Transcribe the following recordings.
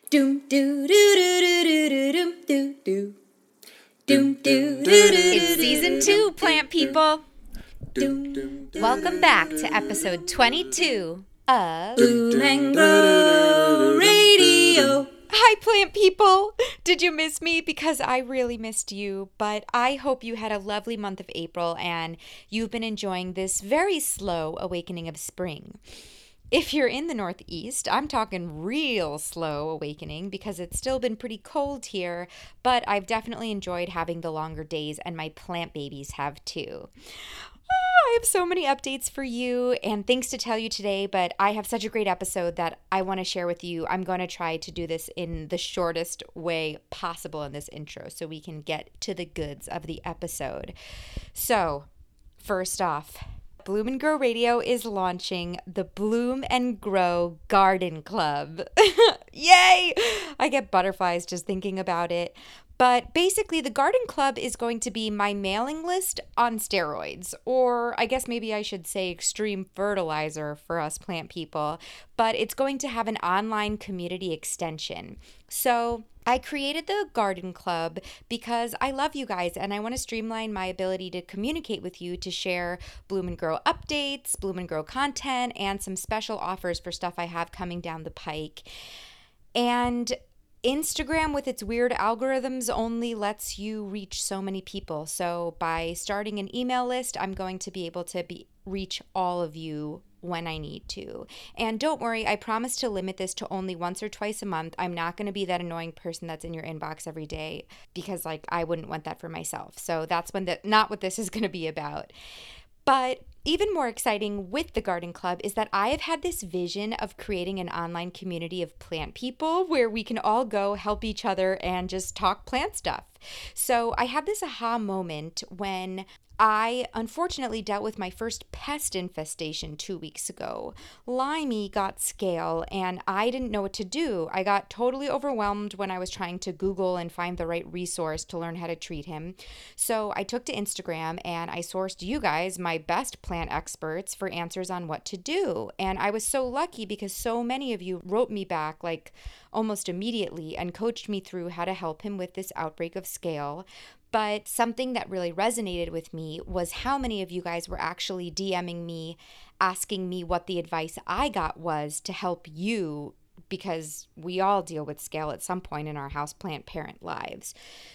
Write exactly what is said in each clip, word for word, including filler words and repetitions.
Doom doo doo doo doo doo doo doo doo. Doom doo doo doo. It's season two, plant people. Welcome back to episode twenty-two of Bloom and Grow Radio. Hi, plant people. Did you miss me? Because I really missed you, but I hope you had a lovely month of April and you've been enjoying this very slow awakening of spring. If you're in the Northeast, I'm talking real slow awakening because it's still been pretty cold here, but I've definitely enjoyed having the longer days, and my plant babies have too. Oh, I have so many updates for you and things to tell you today, but I have such a great episode that I want to share with you. I'm going to try to do this in the shortest way possible in this intro so we can get to the goods of the episode. So, first off, Bloom and Grow Radio is launching the Bloom and Grow Garden Club. Yay! I get butterflies just thinking about it. But basically, the Garden Club is going to be my mailing list on steroids, or I guess maybe I should say extreme fertilizer for us plant people, but it's going to have an online community extension. So I created the Garden Club because I love you guys and I want to streamline my ability to communicate with you to share Bloom and Grow updates, Bloom and Grow content, and some special offers for stuff I have coming down the pike. And Instagram with its weird algorithms only lets you reach so many people. So by starting an email list, I'm going to be able to be reach all of you when I need to. And don't worry, I promise to limit this to only once or twice a month. I'm not going to be that annoying person that's in your inbox every day because like I wouldn't want that for myself. So that's when the not what this is going to be about. But even more exciting with the Garden Club is that I have had this vision of creating an online community of plant people where we can all go help each other and just talk plant stuff. So I had this aha moment when I unfortunately dealt with my first pest infestation two weeks ago. Limey got scale and I didn't know what to do. I got totally overwhelmed when I was trying to Google and find the right resource to learn how to treat him. So I took to Instagram and I sourced you guys, my best plant experts, for answers on what to do. And I was so lucky because so many of you wrote me back like almost immediately and coached me through how to help him with this outbreak of scale. But something that really resonated with me was how many of you guys were actually DMing me, asking me what the advice I got was to help you, because we all deal with scale at some point in our houseplant parent lives.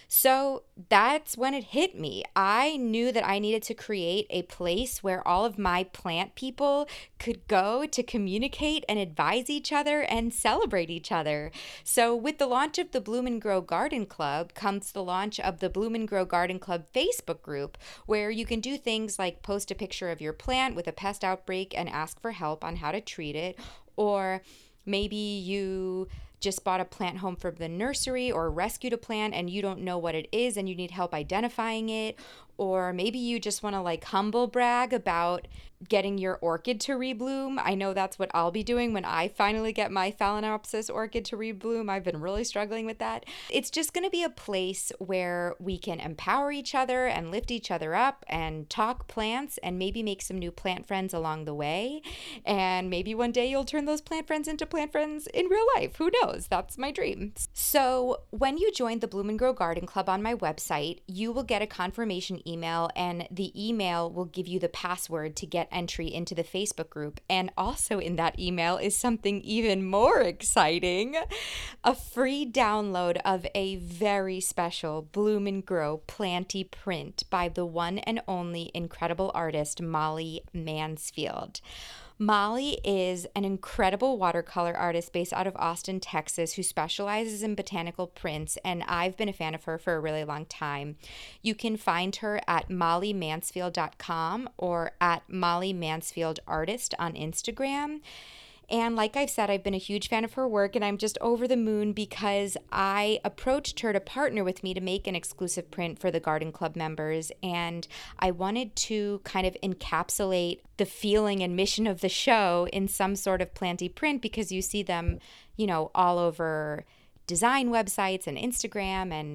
So that's when it hit me. I knew that I needed to create a place where all of my plant people could go to communicate and advise each other and celebrate each other. So with the launch of the Bloom and Grow Garden Club comes the launch of the Bloom and Grow Garden Club Facebook group, where you can do things like post a picture of your plant with a pest outbreak and ask for help on how to treat it, or maybe you just bought a plant home from the nursery or rescued a plant and you don't know what it is and you need help identifying it. Or maybe you just want to like humble brag about getting your orchid to rebloom. I know that's what I'll be doing when I finally get my Phalaenopsis orchid to rebloom. I've been really struggling with that. It's just going to be a place where we can empower each other and lift each other up and talk plants and maybe make some new plant friends along the way. And maybe one day you'll turn those plant friends into plant friends in real life. Who knows? That's my dream. So when you join the Bloom and Grow Garden Club on my website, you will get a confirmation email, and the email will give you the password to get entry into the Facebook group. And also in that email is something even more exciting, a free download of a very special Bloom and Grow Planty print by the one and only incredible artist Molly Mansfield. Molly is an incredible watercolor artist based out of Austin, Texas, who specializes in botanical prints, and I've been a fan of her for a really long time. You can find her at molly mansfield dot com or at Molly Mansfield Artist on Instagram. And like I've said, I've been a huge fan of her work, and I'm just over the moon because I approached her to partner with me to make an exclusive print for the Garden Club members. And I wanted to kind of encapsulate the feeling and mission of the show in some sort of planty print, because you see them, you know, all over design websites and Instagram and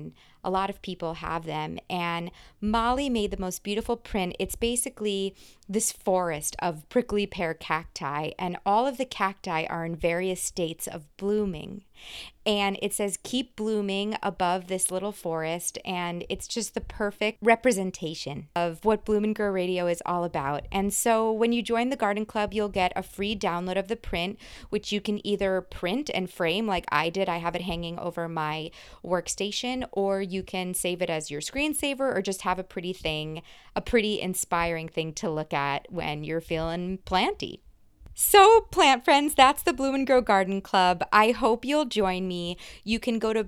A lot of people have them. And Molly made the most beautiful print. It's basically this forest of prickly pear cacti, and all of the cacti are in various states of blooming. And it says, keep blooming above this little forest. And it's just the perfect representation of what Bloom and Grow Radio is all about. And so when you join the garden club, you'll get a free download of the print, which you can either print and frame like I did. I have it hanging over my workstation, or you can save it as your screensaver, or just have a pretty thing, a pretty inspiring thing to look at when you're feeling planty. So, plant friends, that's the Bloom and Grow Garden Club. I hope you'll join me. You can go to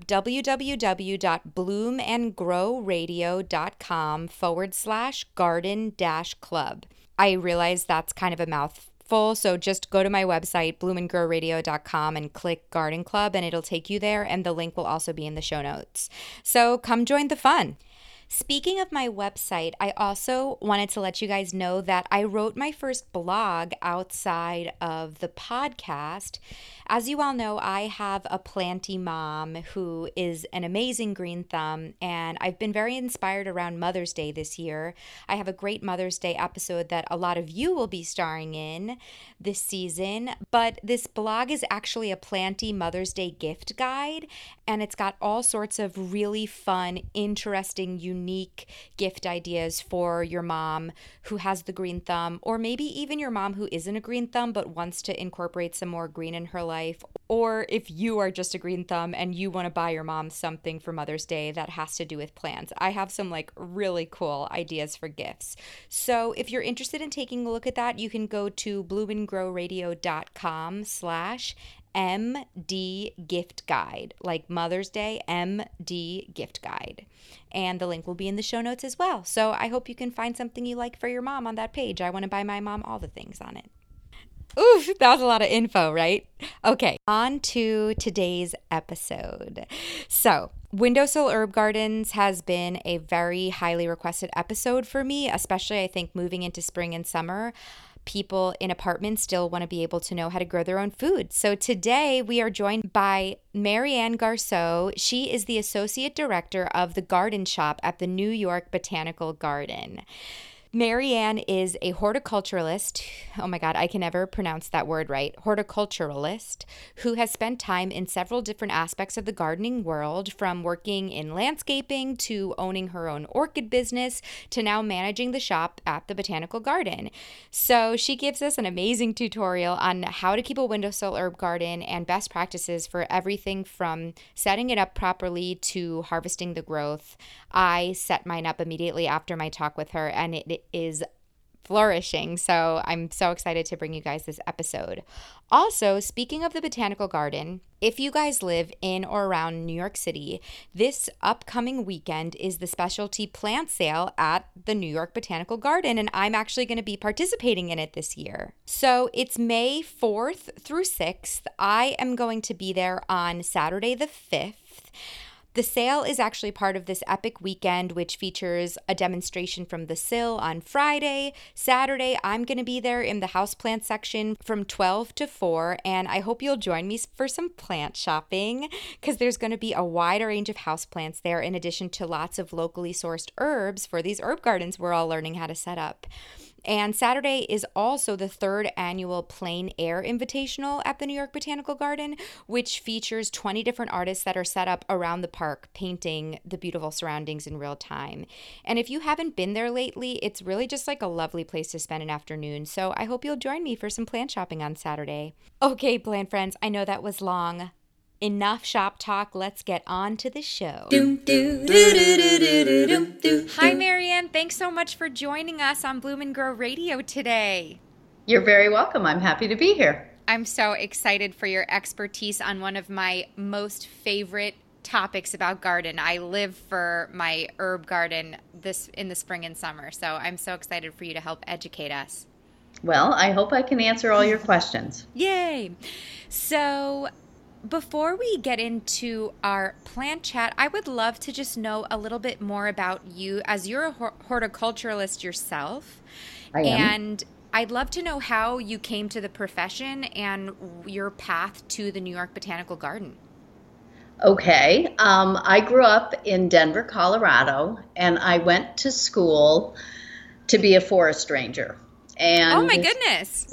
www.bloomandgrowradio.com forward slash garden dash club. I realize that's kind of a mouthful, so just go to my website, bloom and grow radio dot com, and click Garden Club, and it'll take you there, and the link will also be in the show notes. So, come join the fun. Speaking of my website, I also wanted to let you guys know that I wrote my first blog outside of the podcast. As you all know, I have a planty mom who is an amazing green thumb, and I've been very inspired around Mother's Day this year. I have a great Mother's Day episode that a lot of you will be starring in this season, but this blog is actually a planty Mother's Day gift guide, and it's got all sorts of really fun, interesting, unique unique gift ideas for your mom who has the green thumb, or maybe even your mom who isn't a green thumb but wants to incorporate some more green in her life, or if you are just a green thumb and you want to buy your mom something for Mother's Day that has to do with plants. I have some like really cool ideas for gifts. So if you're interested in taking a look at that, you can go to bloomandgrowradio.com slash M D gift guide, like Mother's Day, M D gift guide. And the link will be in the show notes as well. So I hope you can find something you like for your mom on that page. I want to buy my mom all the things on it. Oof, that was a lot of info, right? Okay, on to today's episode. So, Windowsill Herb Gardens has been a very highly requested episode for me, especially I think moving into spring and summer. People in apartments still want to be able to know how to grow their own food. So today we are joined by Marianne Garceau. She is the Associate Director of the Garden Shop at the New York Botanical Garden. Marianne is a horticulturalist, oh my God, I can never pronounce that word right, horticulturalist, who has spent time in several different aspects of the gardening world, from working in landscaping to owning her own orchid business to now managing the shop at the Botanical Garden. So she gives us an amazing tutorial on how to keep a windowsill herb garden and best practices for everything from setting it up properly to harvesting the growth. I set mine up immediately after my talk with her, and it is flourishing. So I'm so excited to bring you guys this episode. Also, speaking of the Botanical Garden, if you guys live in or around New York City, this upcoming weekend is the specialty plant sale at the New York Botanical Garden, and I'm actually going to be participating in it this year. So it's May fourth through sixth. I am going to be there on Saturday the fifth. The sale is actually part of this epic weekend, which features a demonstration from the Sill on Friday. Saturday, I'm going to be there in the houseplant section from twelve to four, and I hope you'll join me for some plant shopping, because there's going to be a wide range of houseplants there, in addition to lots of locally sourced herbs for these herb gardens we're all learning how to set up. And Saturday is also the third annual Plein Air Invitational at the New York Botanical Garden, which features twenty different artists that are set up around the park, painting the beautiful surroundings in real time. And if you haven't been there lately, it's really just like a lovely place to spend an afternoon. So I hope you'll join me for some plant shopping on Saturday. Okay, plant friends, I know that was long. Enough shop talk, let's get on to the show. Hi, Marianne. Thanks so much for joining us on Bloom and Grow Radio today. You're very welcome. I'm happy to be here. I'm so excited for your expertise on one of my most favorite topics about garden. I live for my herb garden this in the spring and summer, so I'm so excited for you to help educate us. Well, I hope I can answer all your questions. Yay! So, before we get into our plant chat, I would love to just know a little bit more about you, as you're a horticulturalist yourself. I am. And I'd love to know how you came to the profession and your path to the New York Botanical Garden. Okay. Um, I grew up in Denver, Colorado, and I went to school to be a forest ranger. Oh my And goodness.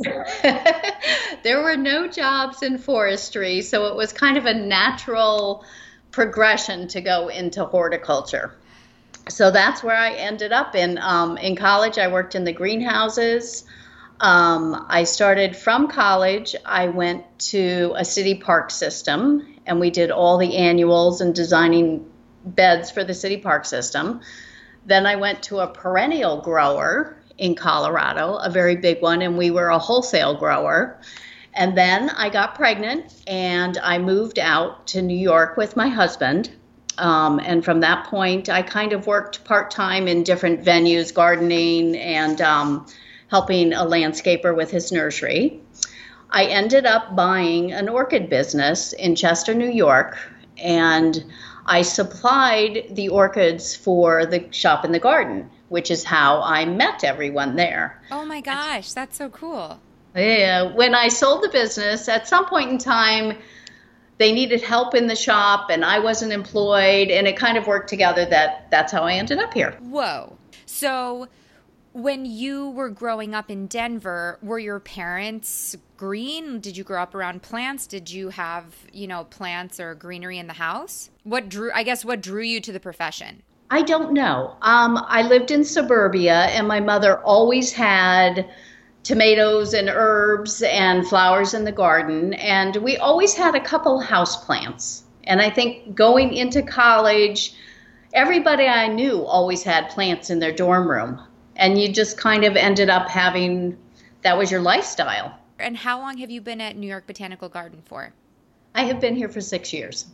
there were no jobs in forestry, so it was kind of a natural progression to go into horticulture. So that's where I ended up in. Um, in college, I worked in the greenhouses. Um, I started from college. I went to a city park system, and we did all the annuals and designing beds for the city park system. Then I went to a perennial grower in Colorado, a very big one, and we were a wholesale grower. And then I got pregnant, and I moved out to New York with my husband. Um, and from that point, I kind of worked part-time in different venues, gardening and um, helping a landscaper with his nursery. I ended up buying an orchid business in Chester, New York, and I supplied the orchids for the shop in the garden, which is how I met everyone there. Oh my gosh, that's so cool. Yeah, when I sold the business, at some point in time, they needed help in the shop, and I wasn't employed, and it kind of worked together that that's how I ended up here. Whoa. So when you were growing up in Denver, were your parents green? Did you grow up around plants? Did you have, you know, plants or greenery in the house? What drew, I guess, what drew you to the profession? I don't know. Um, I lived in suburbia, and my mother always had tomatoes and herbs and flowers in the garden, and we always had a couple houseplants. And I think going into college, everybody I knew always had plants in their dorm room, and you just kind of ended up having, that was your lifestyle. And how long have you been at New York Botanical Garden for? I have been here for six years.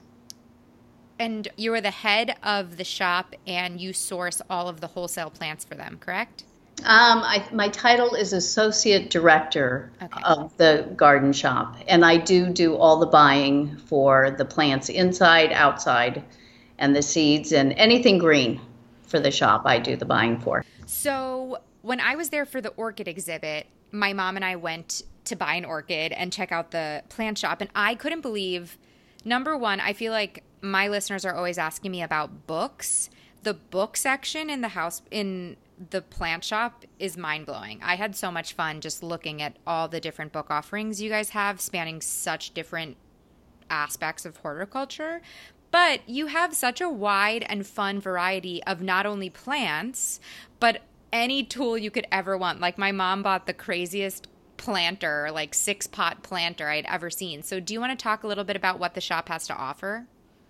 And you are the head of the shop, and you source all of the wholesale plants for them, correct? Um, I, my title is Associate Director Okay. of the garden shop, and I do do all the buying for the plants inside, outside, and the seeds, and anything green for the shop I do the buying for. So when I was there for the orchid exhibit, my mom and I went to buy an orchid and check out the plant shop, and I couldn't believe, number one, I feel like my listeners are always asking me about books. The book section in the house, in the plant shop, is mind-blowing. I had so much fun just looking at all the different book offerings you guys have, spanning such different aspects of horticulture. But you have such a wide and fun variety of not only plants, but any tool you could ever want. Like, my mom bought the craziest planter, like six-pot planter I'd ever seen. So do you want to talk a little bit about what the shop has to offer?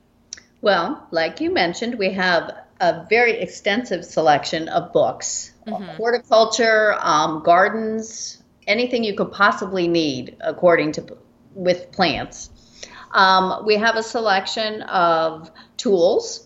Well, like you mentioned, we have a very extensive selection of books, mm-hmm. horticulture, um, gardens, anything you could possibly need according to with plants. Um, we have a selection of tools,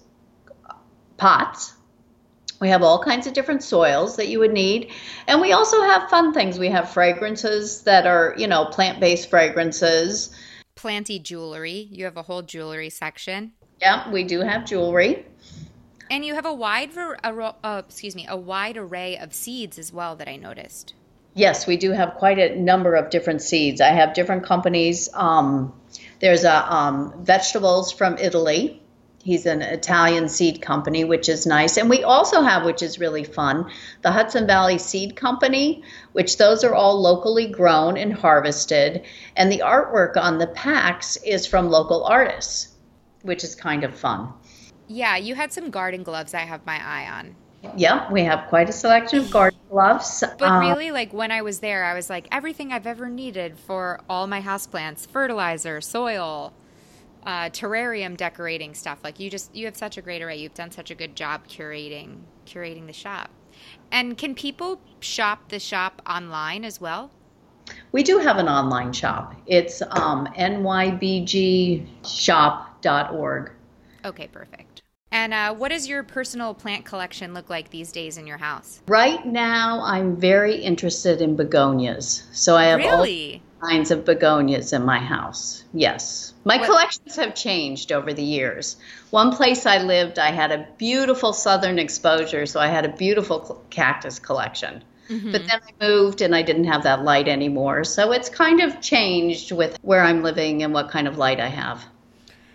pots. We have all kinds of different soils that you would need. And we also have fun things. We have fragrances that are, you know, plant-based fragrances. Planty jewelry. You have a whole jewelry section. Yeah, we do have jewelry. And you have a wide, ver- uh, excuse me, a wide array of seeds as well that I noticed. Yes, we do have quite a number of different seeds. I have different companies. Um, there's a um, vegetables from Italy. He's an Italian seed company, which is nice. And we also have, which is really fun, the Hudson Valley Seed Company, which those are all locally grown and harvested. And the artwork on the packs is from local artists, which is kind of fun. Yeah, you had some garden gloves I have my eye on. Yeah, we have quite a selection of garden gloves. But um, really, like, when I was there, I was like, everything I've ever needed for all my houseplants, fertilizer, soil, uh, terrarium decorating stuff. Like, you just, you have such a great array. You've done such a good job curating, curating the shop. And can people shop the shop online as well? We do have an online shop. It's um, N Y B G shop dot org. Okay, perfect. And uh, what does your personal plant collection look like these days in your house? Right now, I'm very interested in begonias. So I have really? all kinds of begonias in my house. Yes. My what? collections have changed over the years. One place I lived, I had a beautiful southern exposure, so I had a beautiful cactus collection. Mm-hmm. But then I moved and I didn't have that light anymore. So it's kind of changed with where I'm living and what kind of light I have.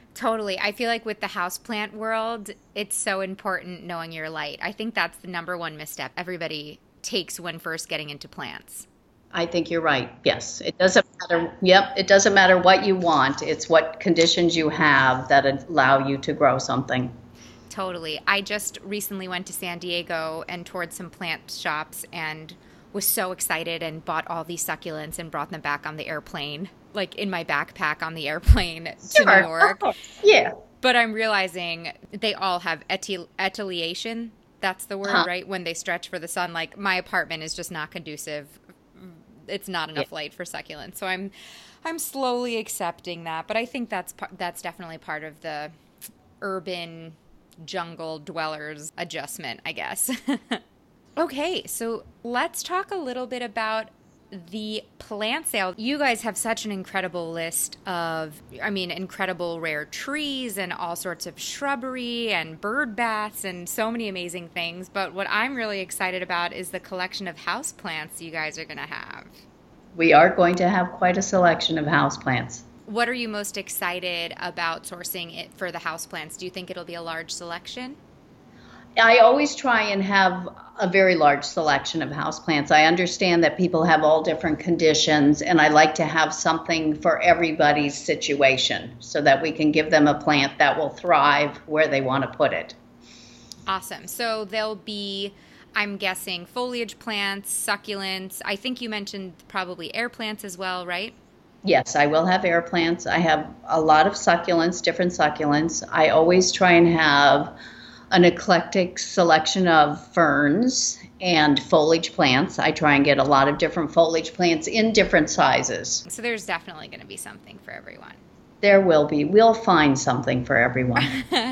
Totally. I feel like with the houseplant world, it's so important knowing your light. I think that's the number one misstep everybody takes when first getting into plants. I think you're right. Yes. It doesn't matter. Yep. It doesn't matter what you want. It's what conditions you have that allow you to grow something. Totally. I just recently went to San Diego and toured some plant shops and was so excited and bought all these succulents and brought them back on the airplane, like in my backpack on the airplane to Sure. New York. Oh, yeah. But I'm realizing they all have etil- etiliation. That's the word, Huh. right? When they stretch for the sun. Like my apartment is just not conducive. It's not enough Yeah. light for succulents. So I'm I'm slowly accepting that. But I think that's par- that's definitely part of the urban jungle dwellers adjustment, I guess. Okay, so let's talk a little bit about the plant sale. You guys have such an incredible list of, I mean, incredible rare trees and all sorts of shrubbery and bird baths and so many amazing things. But what I'm really excited about is the collection of house plants you guys are going to have. We are going to have quite a selection of houseplants. What are you most excited about sourcing it for the house plants? Do you think it'll be a large selection? I always try and have a very large selection of houseplants. I understand that people have all different conditions, and I like to have something for everybody's situation so that we can give them a plant that will thrive where they want to put it. Awesome. So there'll be, I'm guessing, foliage plants, succulents. I think you mentioned probably air plants as well, right? Yes, I will have air plants. I have a lot of succulents, different succulents. I always try and have an eclectic selection of ferns and foliage plants. I try and get a lot of different foliage plants in different sizes. So there's definitely going to be something for everyone. There will be. We'll find something for everyone.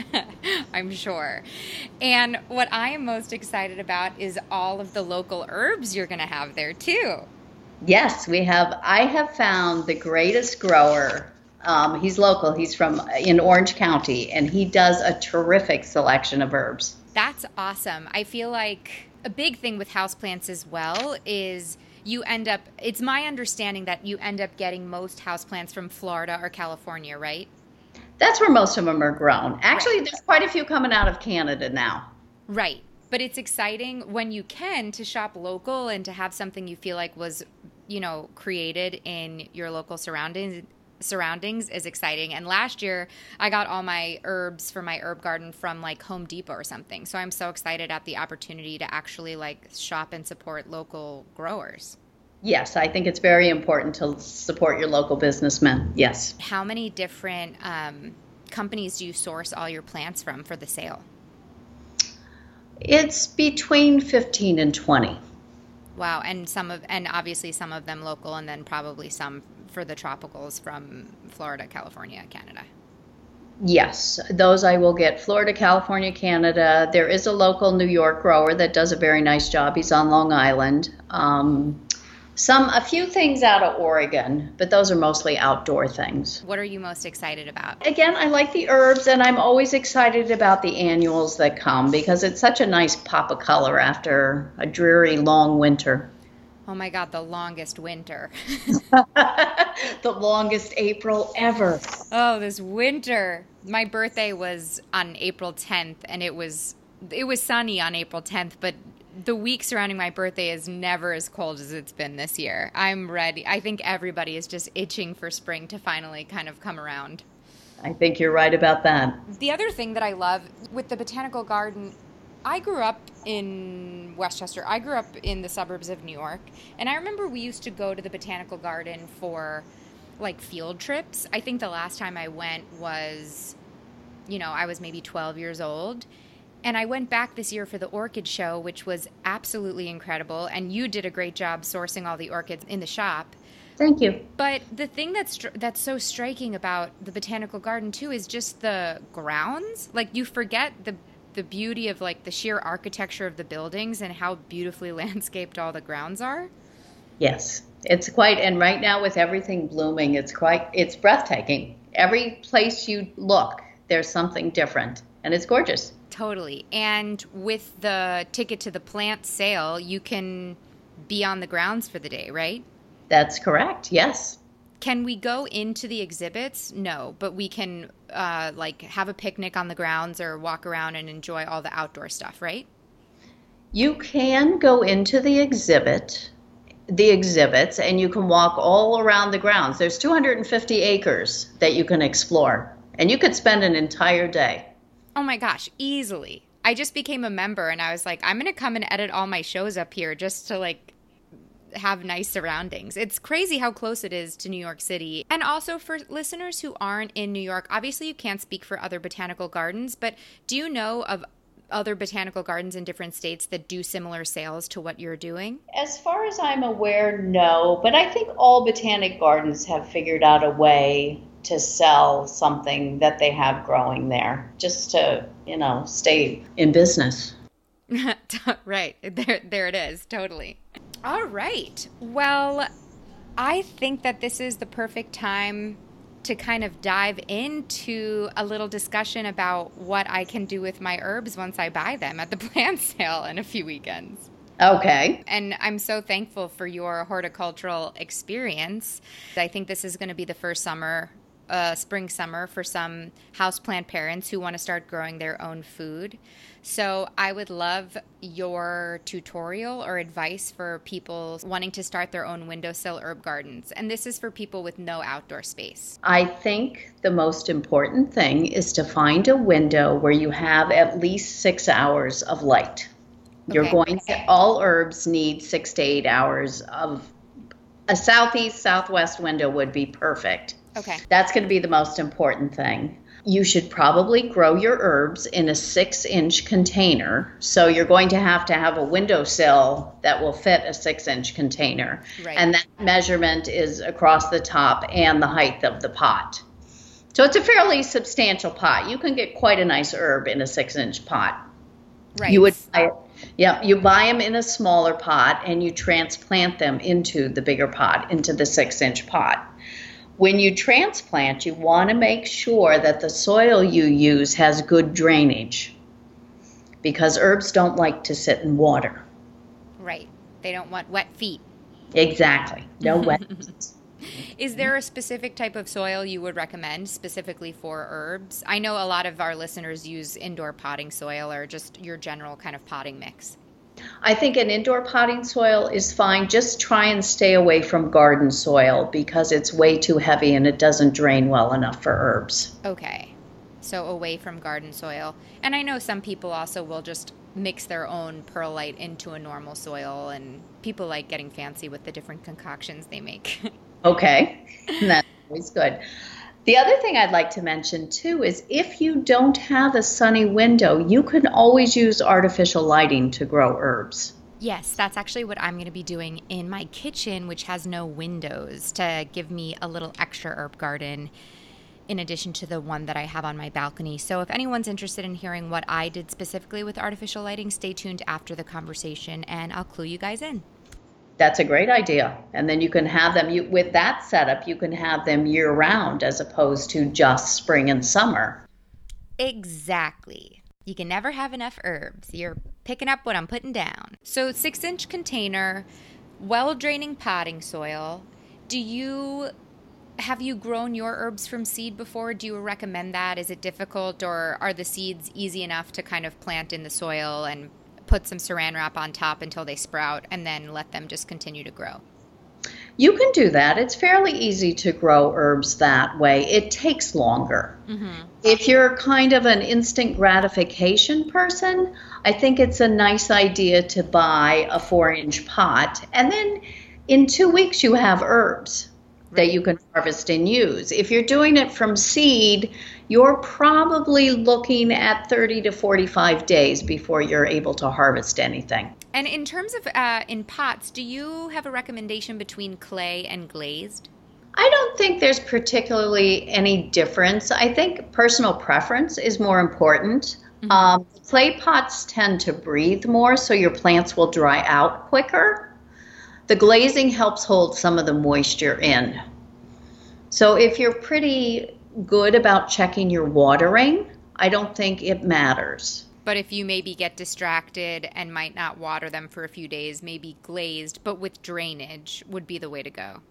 I'm sure. And what I am most excited about is all of the local herbs you're going to have there too. Yes, we have. I have found the greatest grower. Um, he's local. He's from in Orange County, and he does a terrific selection of herbs. That's awesome. I feel like a big thing with houseplants as well is you end up, it's my understanding that you end up getting most houseplants from Florida or California, right? That's where most of them are grown. Actually, Right. there's quite a few coming out of Canada now. Right. But it's exciting when you can to shop local and to have something you feel like was, you know, created in your local surroundings. surroundings is exciting. And last year I got all my herbs for my herb garden from like Home Depot or something. So I'm so excited at the opportunity to actually like shop and support local growers. Yes, I think it's very important to support your local businessmen. Yes. How many different um, companies do you source all your plants from for the sale? It's between fifteen and twenty. Wow. And some of, and obviously some of them local, and then probably some for the tropicals from Florida, California, Canada. Yes, those I will get. Florida, California, Canada. There is a local New York grower that does a very nice job. He's on Long Island. Um, some, a few things out of Oregon, but those are mostly outdoor things. What are you most excited about? Again, I like the herbs, and I'm always excited about the annuals that come because it's such a nice pop of color after a dreary, long winter. Oh my God, the longest winter. The longest April ever. Oh, this winter. My birthday was on April tenth, and it was it was sunny on April tenth, but the week surrounding my birthday is never as cold as it's been this year. I'm ready. I think everybody is just itching for spring to finally kind of come around. I think you're right about that. The other thing that I love with the botanical garden, I grew up in Westchester. I grew up in the suburbs of New York, and I remember we used to go to the botanical garden for like field trips. I think the last time I went was, you know, I was maybe twelve years old. And I went back this year for the orchid show, which was absolutely incredible. And you did a great job sourcing all the orchids in the shop. Thank you. But the thing that's str- that's so striking about the botanical garden too is just the grounds. Like you forget the the beauty of like the sheer architecture of the buildings and how beautifully landscaped all the grounds are. Yes, it's quite, and right now with everything blooming, it's quite, it's breathtaking. Every place you look, there's something different, and it's gorgeous. Totally. And with the ticket to the plant sale, you can be on the grounds for the day, right? That's correct, yes. Can we go into the exhibits? No, but we can uh, like have a picnic on the grounds or walk around and enjoy all the outdoor stuff, right? You can go into the exhibit, the exhibits, and you can walk all around the grounds. There's two hundred fifty acres that you can explore, and you could spend an entire day. Oh my gosh, easily. I just became a member and I was like, I'm going to come and edit all my shows up here just to like have nice surroundings. It's crazy how close it is to New York City. And also for listeners who aren't in New York, obviously you can't speak for other botanical gardens, but do you know of other botanical gardens in different states that do similar sales to what you're doing? As far as I'm aware, no, but I think all botanic gardens have figured out a way to sell something that they have growing there, just to, you know, stay in business. Right. There, there it is. Totally. All right. Well, I think that this is the perfect time to kind of dive into a little discussion about what I can do with my herbs once I buy them at the plant sale in a few weekends. Okay. And I'm so thankful for your horticultural experience. I think this is going to be the first summer, uh, spring summer for some houseplant parents who want to start growing their own food. So I would love your tutorial or advice for people wanting to start their own windowsill herb gardens. And this is for people with no outdoor space. I think the most important thing is to find a window where you have at least six hours of light. You're Okay. going to, all herbs need six to eight hours of, a southeast, southwest window would be perfect. Okay. That's going to be the most important thing. You should probably grow your herbs in a six inch container. So you're going to have to have a windowsill that will fit a six inch container. Right. And that measurement is across the top and the height of the pot. So it's a fairly substantial pot. You can get quite a nice herb in a six inch pot. Right. You would buy it. Yeah, you buy them in a smaller pot and you transplant them into the bigger pot, into the six inch pot. When you transplant, you want to make sure that the soil you use has good drainage because herbs don't like to sit in water. Right. They don't want wet feet. Exactly. No wet. Is there a specific type of soil you would recommend specifically for herbs? I know a lot of our listeners use indoor potting soil or just your general kind of potting mix. I think an indoor potting soil is fine. Just try and stay away from garden soil because it's way too heavy and it doesn't drain well enough for herbs. Okay. So away from garden soil. And I know some people also will just mix their own perlite into a normal soil, and people like getting fancy with the different concoctions they make. Okay. That's always good. The other thing I'd like to mention, too, is if you don't have a sunny window, you can always use artificial lighting to grow herbs. Yes, that's actually what I'm going to be doing in my kitchen, which has no windows, to give me a little extra herb garden in addition to the one that I have on my balcony. So if anyone's interested in hearing what I did specifically with artificial lighting, stay tuned after the conversation and I'll clue you guys in. That's a great idea. And then you can have them, you, with that setup, you can have them year round as opposed to just spring and summer. Exactly. You can never have enough herbs. You're picking up what I'm putting down. So six inch container, well-draining potting soil. Do you, have you grown your herbs from seed before? Do you recommend that? Is it difficult, or are the seeds easy enough to kind of plant in the soil and put some saran wrap on top until they sprout and then let them just continue to grow? You can do that. It's fairly easy to grow herbs that way. It takes longer. Mm-hmm. If you're kind of an instant gratification person, I think it's a nice idea to buy a four inch pot, and then in two weeks you have herbs that you can harvest and use. If you're doing it from seed, you're probably looking at thirty to forty-five days before you're able to harvest anything. And in terms of uh, in pots, do you have a recommendation between clay and glazed? I don't think there's particularly any difference. I think personal preference is more important. Mm-hmm. Um, clay pots tend to breathe more, so your plants will dry out quicker. The glazing helps hold some of the moisture in. So if you're pretty good about checking your watering, I don't think it matters. But if you maybe get distracted and might not water them for a few days, maybe glazed, but with drainage would be the way to go.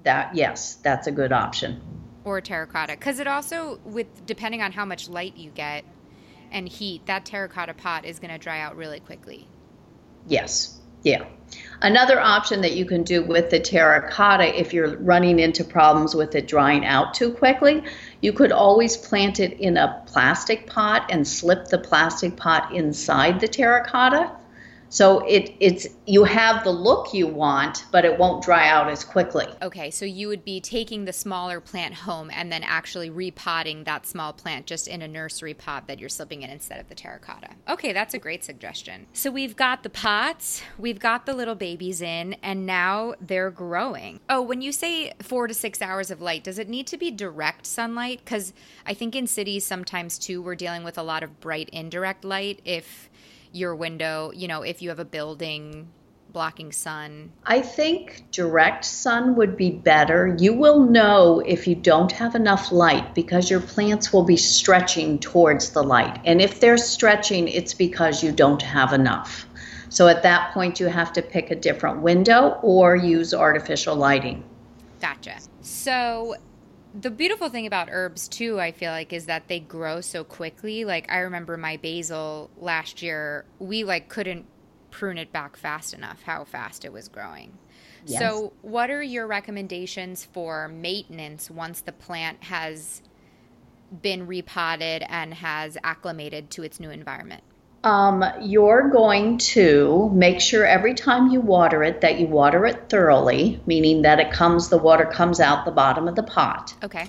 That, yes, that's a good option. Or terracotta. Because it also, with depending on how much light you get and heat, that terracotta pot is going to dry out really quickly. Yes. Yeah. Another option that you can do with the terracotta, if you're running into problems with it drying out too quickly, you could always plant it in a plastic pot and slip the plastic pot inside the terracotta. So it, it's you have the look you want, but it won't dry out as quickly. Okay, so you would be taking the smaller plant home and then actually repotting that small plant just in a nursery pot that you're slipping in instead of the terracotta. Okay, that's a great suggestion. So we've got the pots, we've got the little babies in, and now they're growing. Oh, when you say four to six hours of light, does it need to be direct sunlight? Because I think in cities sometimes too we're dealing with a lot of bright indirect light. If your window, you know, if you have a building blocking sun? I think direct sun would be better. You will know if you don't have enough light because your plants will be stretching towards the light. And if they're stretching, it's because you don't have enough. So at that point, you have to pick a different window or use artificial lighting. Gotcha. So the beautiful thing about herbs too, I feel like, is that they grow so quickly. Like I remember my basil last year, we like couldn't prune it back fast enough how fast it was growing. Yes. So what are your recommendations for maintenance once the plant has been repotted and has acclimated to its new environment? Um, you're going to make sure every time you water it that you water it thoroughly, meaning that it comes, the water comes out the bottom of the pot. Okay.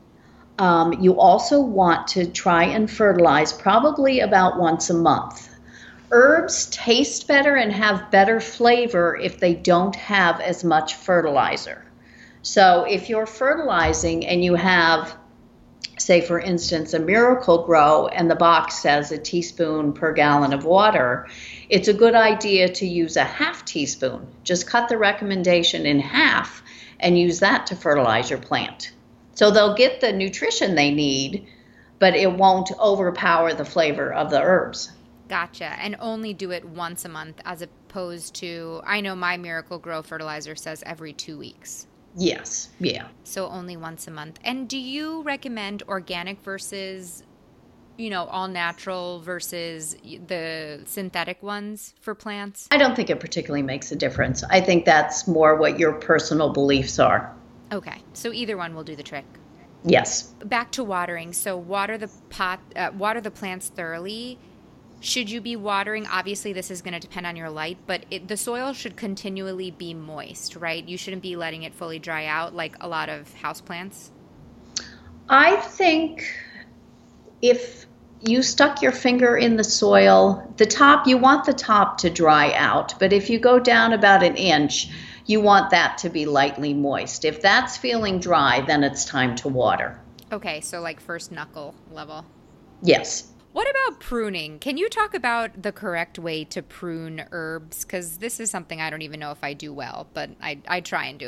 Um, you also want to try and fertilize probably about once a month. Herbs taste better and have better flavor if they don't have as much fertilizer. So if you're fertilizing and you have, say for instance, a Miracle-Gro and the box says a teaspoon per gallon of water, it's a good idea to use a half teaspoon. Just cut the recommendation in half and use that to fertilize your plant. So they'll get the nutrition they need, but it won't overpower the flavor of the herbs. Gotcha. And only do it once a month as opposed to, I know my Miracle-Gro fertilizer says every two weeks. Yes, yeah. So only once a month. And do you recommend organic versus, you know, all natural versus the synthetic ones for plants? I don't think it particularly makes a difference. I think that's more what your personal beliefs are. Okay. So either one will do the trick. Yes. Back to watering. So water the pot, uh, water the plants thoroughly. Should you be watering? Obviously, this is going to depend on your light, but it, the soil should continually be moist, right? You shouldn't be letting it fully dry out like a lot of houseplants. I think if you stuck your finger in the soil, the top, you want the top to dry out, but if you go down about an inch, you want that to be lightly moist. If that's feeling dry, then it's time to water. Okay, so like first knuckle level. Yes. What about pruning? Can you talk about the correct way to prune herbs? Because this is something I don't even know if I do well, but I, I try and do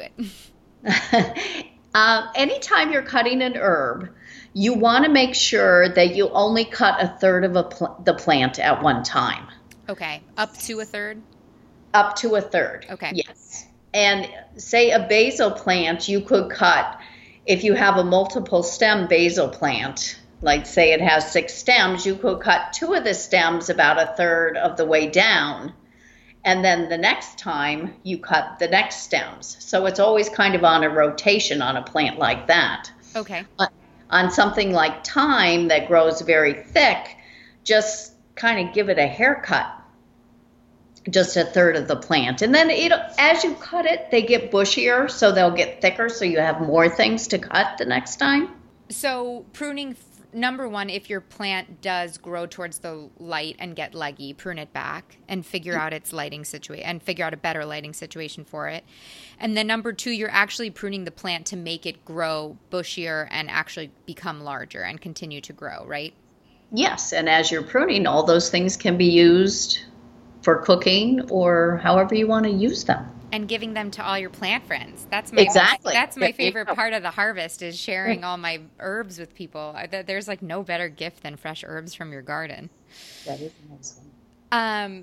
it. uh, anytime you're cutting an herb, you want to make sure that you only cut a third of a pl- the plant at one time. Okay, up to a third? Up to a third. Okay. Yes. And say a basil plant, you could cut, if you have a multiple stem basil plant, like say it has six stems, you could cut two of the stems about a third of the way down. And then the next time you cut the next stems. So it's always kind of on a rotation on a plant like that. Okay. On, on something like thyme that grows very thick, just kind of give it a haircut. Just a third of the plant. And then it, as you cut it, they get bushier, so they'll get thicker, so you have more things to cut the next time. So pruning, number one, if your plant does grow towards the light and get leggy, prune it back and figure out its lighting situation and figure out a better lighting situation for it. And then number two, you're actually pruning the plant to make it grow bushier and actually become larger and continue to grow, right? Yes, and as you're pruning, all those things can be used for cooking or however you want to use them. And giving them to all your plant friends. That's my exactly. Most, that's my favorite part of the harvest is sharing all my herbs with people. There's like no better gift than fresh herbs from your garden. That is a nice one. Um,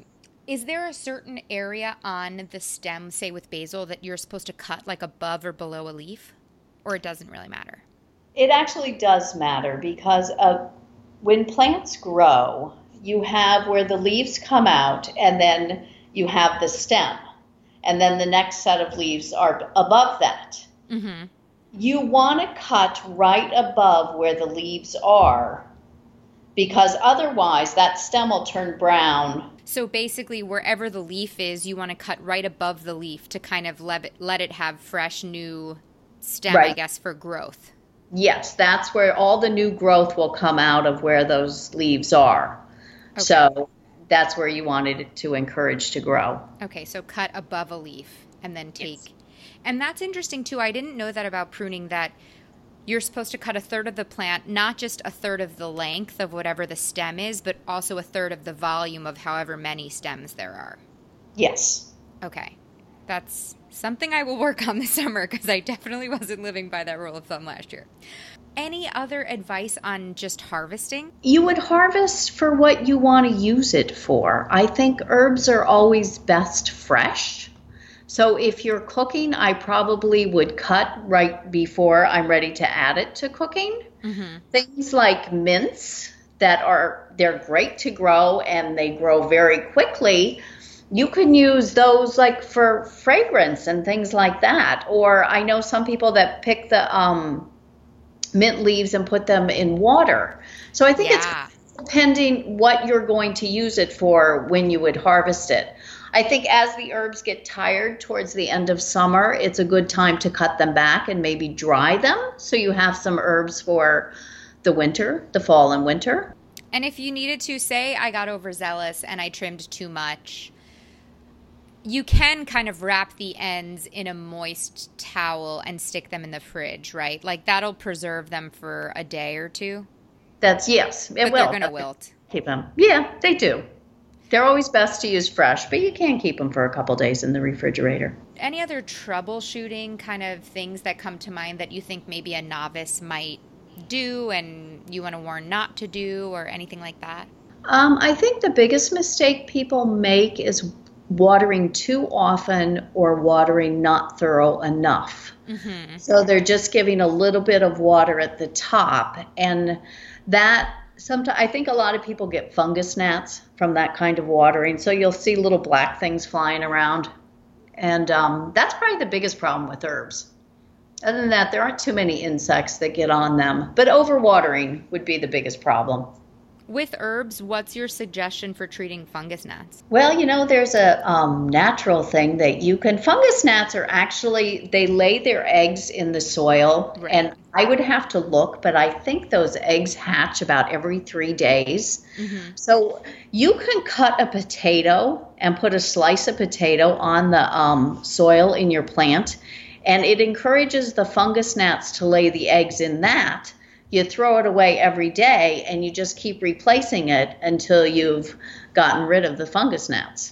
Is there a certain area on the stem, say with basil, that you're supposed to cut like above or below a leaf? Or it doesn't really matter? It actually does matter because of when plants grow, you have where the leaves come out and then you have the stem. And then the next set of leaves are above that. Mm-hmm. You want to cut right above where the leaves are because otherwise that stem will turn brown. So basically wherever the leaf is, you want to cut right above the leaf to kind of let it, let it have fresh new stem, right. I guess, for growth. Yes, that's where all the new growth will come out of where those leaves are. Okay. So that's where you wanted it to encourage to grow. Okay, so cut above a leaf and then take. Yes. And that's interesting too. I didn't know that about pruning, that you're supposed to cut a third of the plant, not just a third of the length of whatever the stem is, but also a third of the volume of however many stems there are. Yes. Okay. That's something I will work on this summer because I definitely wasn't living by that rule of thumb last year. Any other advice on just harvesting? You would harvest for what you want to use it for. I think herbs are always best fresh. So if you're cooking, I probably would cut right before I'm ready to add it to cooking. Mm-hmm. Things like mints that are, they're great to grow and they grow very quickly. You can use those like for fragrance and things like that. Or I know some people that pick the um, mint leaves and put them in water. So I think yeah. it's depending what you're going to use it for when you would harvest it. I think as the herbs get tired towards the end of summer, it's a good time to cut them back and maybe dry them so you have some herbs for the winter, the fall and winter. And if you needed to, say I got overzealous and I trimmed too much, you can kind of wrap the ends in a moist towel and stick them in the fridge, right? Like that'll preserve them for a day or two. That's yes. It but will. They're going to wilt. Keep them. Yeah, they do. They're always best to use fresh, but you can keep them for a couple days in the refrigerator. Any other troubleshooting kind of things that come to mind that you think maybe a novice might do and you want to warn not to do or anything like that? Um, I think the biggest mistake people make is watering too often or watering not thorough enough. Mm-hmm. So they're just giving a little bit of water at the top, and that sometimes I think a lot of people get fungus gnats from that kind of watering. So you'll see little black things flying around, and um, that's probably the biggest problem with herbs. Other than that, there aren't too many insects that get on them, but overwatering would be the biggest problem. With herbs, what's your suggestion for treating fungus gnats? Well, you know, there's a um, natural thing that you can. Fungus gnats are actually, they lay their eggs in the soil. Right. And I would have to look, but I think those eggs hatch about every three days. Mm-hmm. So you can cut a potato and put a slice of potato on the um, soil in your plant, and it encourages the fungus gnats to lay the eggs in that. You throw it away every day, and you just keep replacing it until you've gotten rid of the fungus gnats.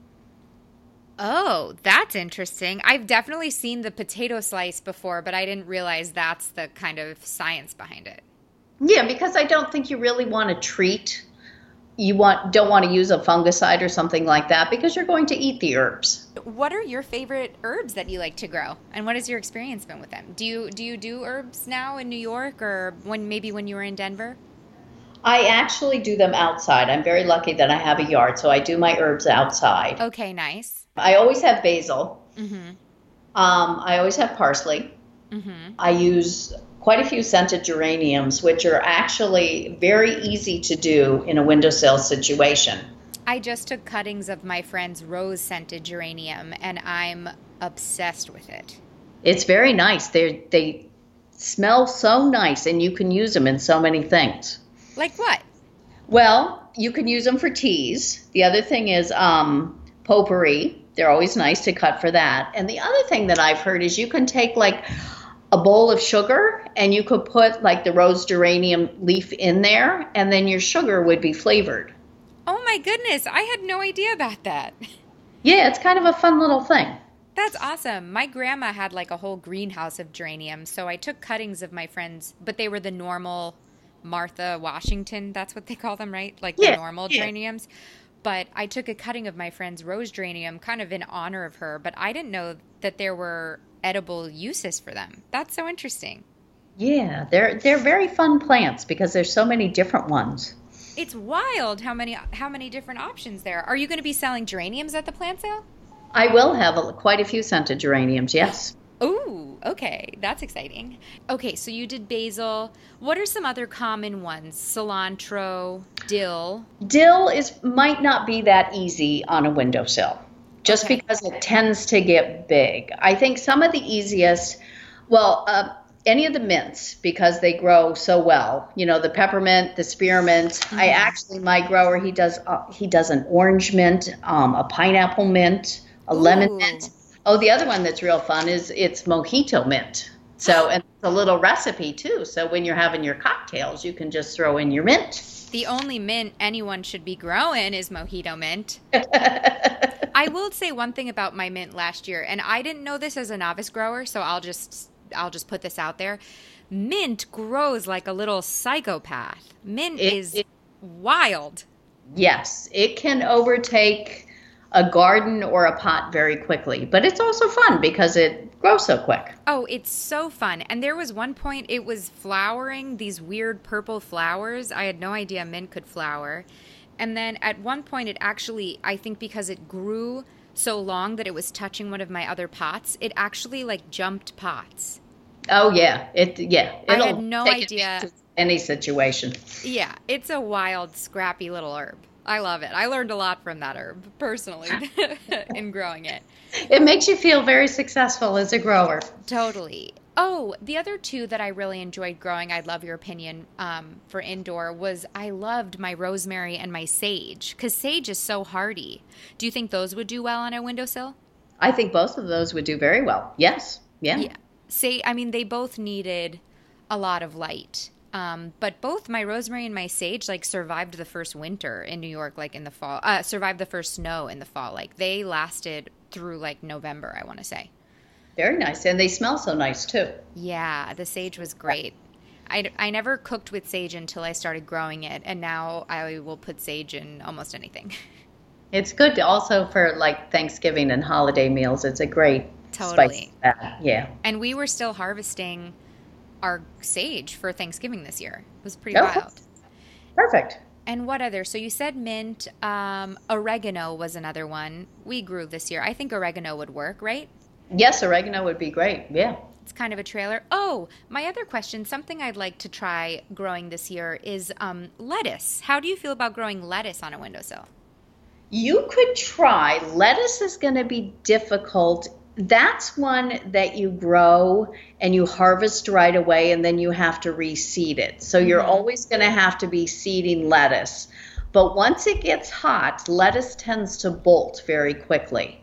Oh, that's interesting. I've definitely seen the potato slice before, but I didn't realize that's the kind of science behind it. Yeah, because I don't think you really want to treat. You want don't want to use a fungicide or something like that because you're going to eat the herbs. What are your favorite herbs that you like to grow, and what has your experience been with them? Do you do you do herbs now in New York, or when maybe when you were in Denver? I actually do them outside. I'm very lucky that I have a yard, so I do my herbs outside. Okay, nice. I always have basil. Mm-hmm. Um, I always have parsley. Mm-hmm. I use quite a few scented geraniums, which are actually very easy to do in a windowsill situation. I just took cuttings of my friend's rose-scented geranium, and I'm obsessed with it. It's very nice. They they smell so nice, and you can use them in so many things. Like what? Well, you can use them for teas. The other thing is um, potpourri. They're always nice to cut for that. And the other thing that I've heard is you can take like a bowl of sugar, and you could put like the rose geranium leaf in there, and then your sugar would be flavored. Oh my goodness, I had no idea about that. Yeah, it's kind of a fun little thing. That's awesome. My grandma had like a whole greenhouse of geraniums, so I took cuttings of my friends, but they were the normal Martha Washington, that's what they call them, right? Like yeah, the normal yeah. geraniums. but I took a cutting of my friend's rose geranium kind of in honor of her, but I didn't know that there were edible uses for them. That's so interesting. Yeah, they're they're very fun plants because there's so many different ones. It's wild how many how many different options there are. Are you going to be selling geraniums at the plant sale? I will have a, quite a few scented geraniums, yes. Ooh, okay. That's exciting. Okay, so you did basil. What are some other common ones? Cilantro, dill. Dill is might not be that easy on a windowsill, just Okay. because it tends to get big. I think some of the easiest, well, uh, any of the mints, because they grow so well. You know, the peppermint, the spearmint. I actually, my grower, he does uh, he does an orange mint, um, a pineapple mint, a lemon Ooh. mint. Oh, the other one that's real fun is it's mojito mint. So, and it's a little recipe too. So when you're having your cocktails, you can just throw in your mint. The only mint anyone should be growing is mojito mint. I will say one thing about my mint last year, and I didn't know this as a novice grower, so I'll just I'll just put this out there. Mint grows like a little psychopath. Mint It- is it- wild. Yes, it can overtake a garden or a pot very quickly, but it's also fun because it grows so quick. Oh, it's so fun. And there was one point it was flowering these weird purple flowers. I had no idea mint could flower. And then at one point it actually, I think because it grew so long that it was touching one of my other pots, it actually like jumped pots. Oh yeah, it yeah. I It'll had no take idea. advantage of any situation. Yeah, it's a wild, scrappy little herb. I love it. I learned a lot from that herb, personally, in growing it. It makes you feel very successful as a grower. Totally. Oh, the other two that I really enjoyed growing, I'd love your opinion um, for indoor, was I loved my rosemary and my sage, because sage is so hardy. Do you think those would do well on a windowsill? I think both of those would do very well. Yes. Yeah. Yeah. Say, I mean, they both needed a lot of light. Um, but both my rosemary and my sage like survived the first winter in New York, like in the fall, uh, survived the first snow in the fall. Like they lasted through like November, I want to say. Very nice. And they smell so nice too. Yeah, the sage was great. I, I never cooked with sage until I started growing it, and now I will put sage in almost anything. It's good also for like Thanksgiving and holiday meals. It's a great Totally. spice. for that. Yeah. And we were still harvesting our sage for Thanksgiving this year. It was pretty Oh, wild. Perfect. And what other? So you said mint. Um, oregano was another one we grew this year. I think oregano would work, right? Yes, oregano would be great. Yeah. It's kind of a trailer. Oh, my other question, something I'd like to try growing this year is um, lettuce. How do you feel about growing lettuce on a windowsill? You could try. Lettuce is going to be difficult. That's one that you grow and you harvest right away, and then you have to reseed it. So you're Mm-hmm. always going to have to be seeding lettuce. But once it gets hot, lettuce tends to bolt very quickly.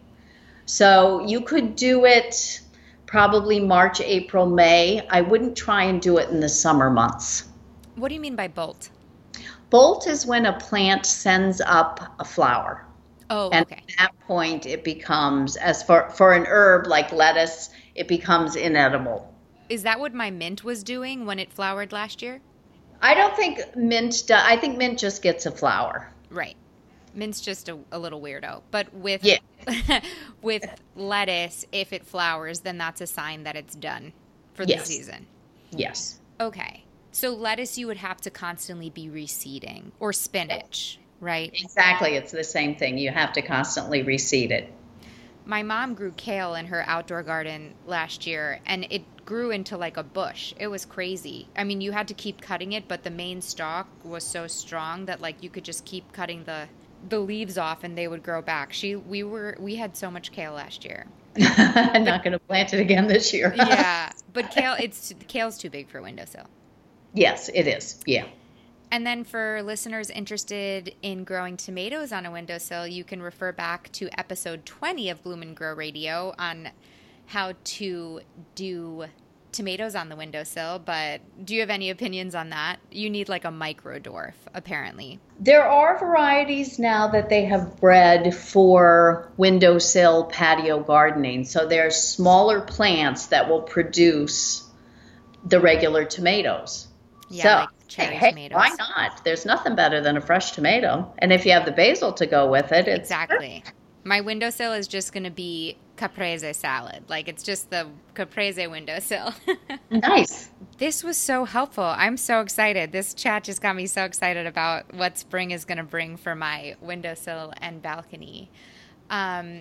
So you could do it probably March, April, May. I wouldn't try and do it in the summer months. What do you mean by bolt? Bolt is when a plant sends up a flower. Oh, And okay. at that point, it becomes, as for, for an herb like lettuce, it becomes inedible. Is that what my mint was doing when it flowered last year? I don't think mint, do, I think mint just gets a flower. Right. Mint's just a, a little weirdo. But with Yeah. with lettuce, if it flowers, then that's a sign that it's done for the Yes. season. Yes. Okay. So lettuce you would have to constantly be reseeding, or spinach, right? Exactly. It's the same thing. You have to constantly reseed it. My mom grew kale in her outdoor garden last year, and it grew into like a bush. It was crazy. I mean, you had to keep cutting it, but the main stalk was so strong that like you could just keep cutting the the leaves off and they would grow back. She we were we had so much kale last year. I'm not going to plant it again this year. Yeah, but kale it's kale's too big for windowsill. Yes, it is. Yeah. And then for listeners interested in growing tomatoes on a windowsill, you can refer back to episode twenty of Bloom and Grow Radio on how to do tomatoes on the windowsill. But do you have any opinions on that? You need like a micro dwarf, apparently. There are varieties now that they have bred for windowsill patio gardening. So there's smaller plants that will produce the regular tomatoes. Yeah, So like cherry hey, tomatoes. Why not? There's nothing better than a fresh tomato. And if you have the basil to go with it, it's Exactly. My windowsill is just going to be caprese salad. Like, it's just the caprese windowsill. nice. This was so helpful. I'm so excited. This chat just got me so excited about what spring is going to bring for my windowsill and balcony. Um,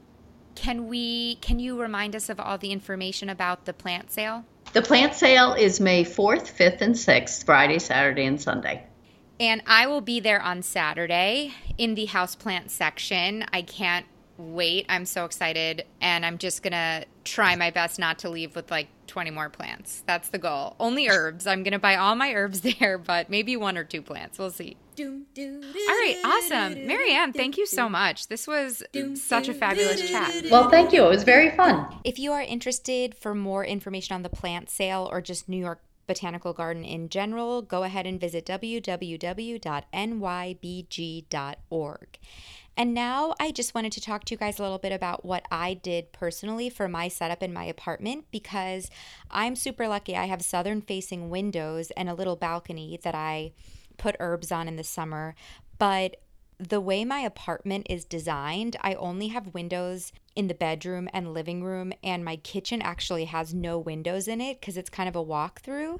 can we? Can you remind us of all the information about the plant sale? The plant sale is May fourth, fifth, and sixth, Friday, Saturday, and Sunday. And I will be there on Saturday in the houseplant section. I can't wait. I'm so excited. And I'm just going to try my best not to leave with like twenty more plants. That's the goal. Only herbs. I'm going to buy all my herbs there, but maybe one or two plants. We'll see. All right. Awesome. Marianne, thank you so much. This was such a fabulous chat. Well, thank you. It was very fun. If you are interested for more information on the plant sale or just New York Botanical Garden in general, go ahead and visit w w w dot n y b g dot org. And now I just wanted to talk to you guys a little bit about what I did personally for my setup in my apartment, because I'm super lucky. I have southern facing windows and a little balcony that I put herbs on in the summer. But the way my apartment is designed, I only have windows in the bedroom and living room, and my kitchen actually has no windows in it because it's kind of a walk-through.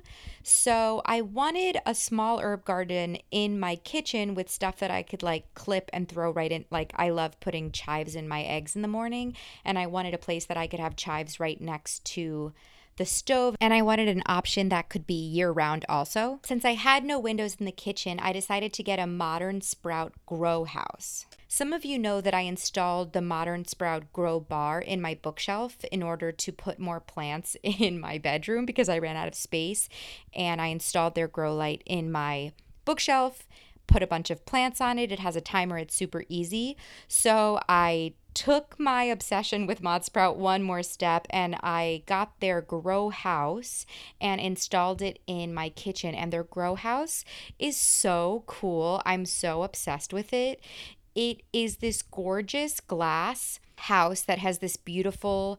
So I wanted a small herb garden in my kitchen with stuff that I could like clip and throw right in. Like, I love putting chives in my eggs in the morning, and I wanted a place that I could have chives right next to the stove, and I wanted an option that could be year-round also. Since I had no windows in the kitchen, I decided to get a Modern Sprout grow house. Some of you know that I installed the Modern Sprout grow bar in my bookshelf in order to put more plants in my bedroom because I ran out of space, and I installed their grow light in my bookshelf, put a bunch of plants on it. It has a timer. It's super easy. So I took my obsession with Mod Sprout one more step, and I got their grow house and installed it in my kitchen. And their grow house is so cool. I'm so obsessed with it. It is this gorgeous glass house that has this beautiful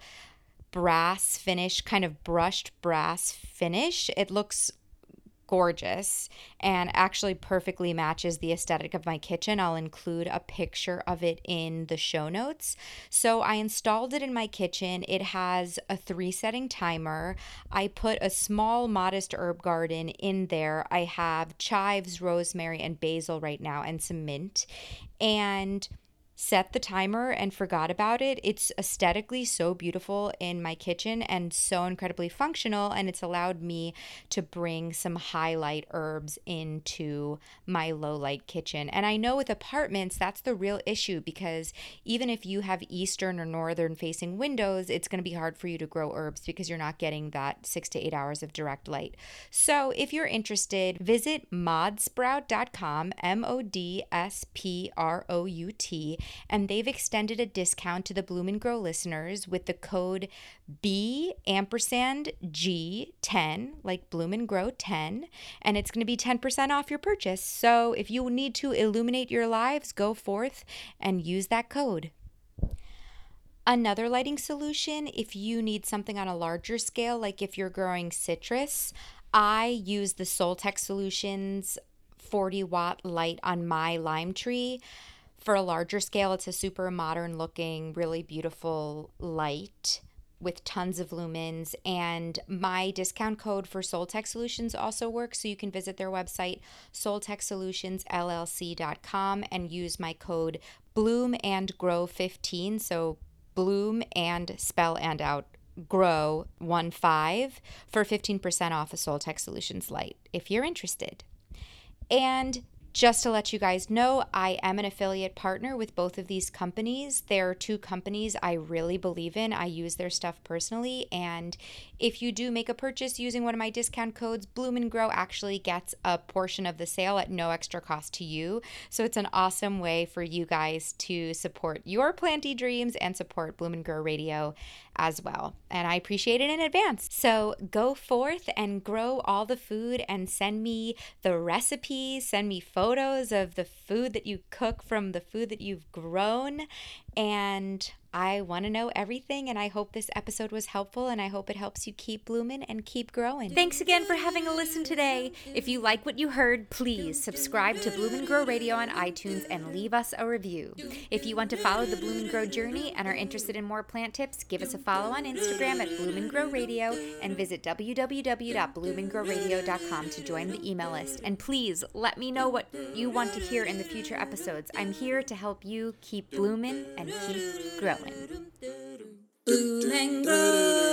brass finish, kind of brushed brass finish. It looks gorgeous and actually perfectly matches the aesthetic of my kitchen. I'll include a picture of it in the show notes. So I installed it in my kitchen. It has a three setting timer. I put a small modest herb garden in there. I have chives, rosemary, and basil right now, and some mint, and set the timer and forgot about it. It's aesthetically so beautiful in my kitchen and so incredibly functional, and it's allowed me to bring some highlight herbs into my low light kitchen. And I know with apartments, that's the real issue, because even if you have eastern or northern facing windows, it's going to be hard for you to grow herbs because you're not getting that six to eight hours of direct light. So if you're interested, visit mod sprout dot com, M O D S P R O U T, and they've extended a discount to the Bloom and Grow listeners with the code B ampersand G ten, like Bloom and Grow ten, and it's going to be ten percent off your purchase. So if you need to illuminate your lives, go forth and use that code. Another lighting solution, if you need something on a larger scale, like if you're growing citrus, I use the Soltech Solutions forty watt light on my lime tree. For a larger scale, it's a super modern looking, really beautiful light with tons of lumens. And my discount code for Soltech Solutions also works. So you can visit their website, soltech solutions l l c dot com, and use my code bloom and grow fifteen. So bloom and spell and out grow one five for fifteen percent off a Soltech Solutions light if you're interested. And just to let you guys know, I am an affiliate partner with both of these companies. They're two companies I really believe in. I use their stuff personally. And if you do make a purchase using one of my discount codes, Bloom and Grow actually gets a portion of the sale at no extra cost to you. So it's an awesome way for you guys to support your planty dreams and support Bloom and Grow Radio as well. And I appreciate it in advance. So go forth and grow all the food and send me the recipes, send me photos of the food that you cook from the food that you've grown. And I want to know everything, and I hope this episode was helpful, and I hope it helps you keep blooming and keep growing. Thanks again for having a listen today. If you like what you heard, please subscribe to Bloom and Grow Radio on iTunes and leave us a review. If you want to follow the Bloom and Grow journey and are interested in more plant tips, give us a follow on Instagram at Bloom and Grow Radio and visit w w w dot bloom and grow radio dot com to join the email list. And please let me know what you want to hear in the future episodes. I'm here to help you keep blooming and keep growing. Bloom and grow.